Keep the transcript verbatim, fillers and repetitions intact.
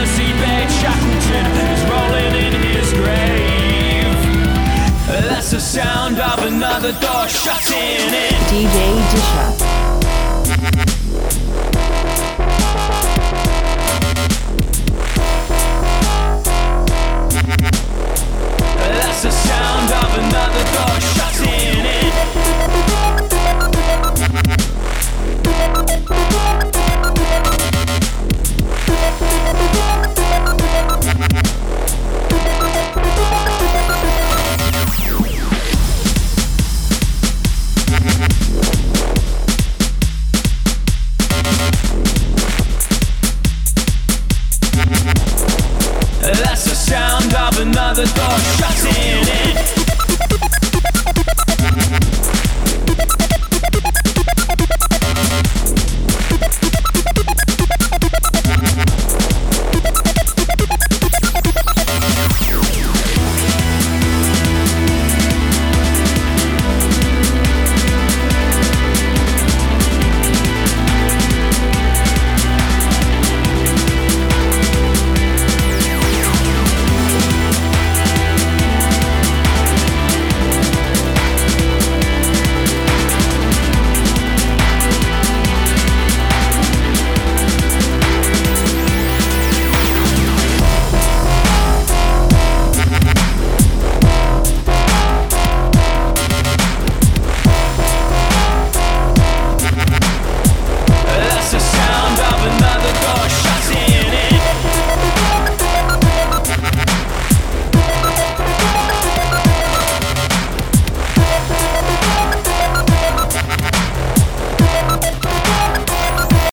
the seabed, Shackleton is rolling in his grave. That's the sound of another door shutting in. D J Disha. That's the sound of another door shutting in. That's the sound of another door shutting in.